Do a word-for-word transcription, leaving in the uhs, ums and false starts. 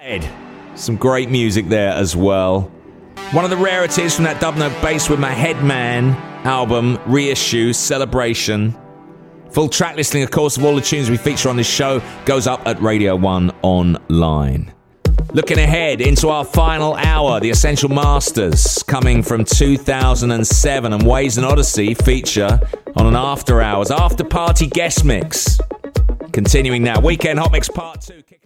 Some great music there as well. One of the rarities from that Dub Note Bass with My Headman album, Reissue, Celebration. Full track listing, of course, of all the tunes we feature on this show goes up at Radio one Online. Looking ahead into our final hour, the Essential Masters, coming from two thousand seven, and Waves and Odyssey feature on an after hours, after party guest mix. Continuing now, Weekend Hot Mix Part two.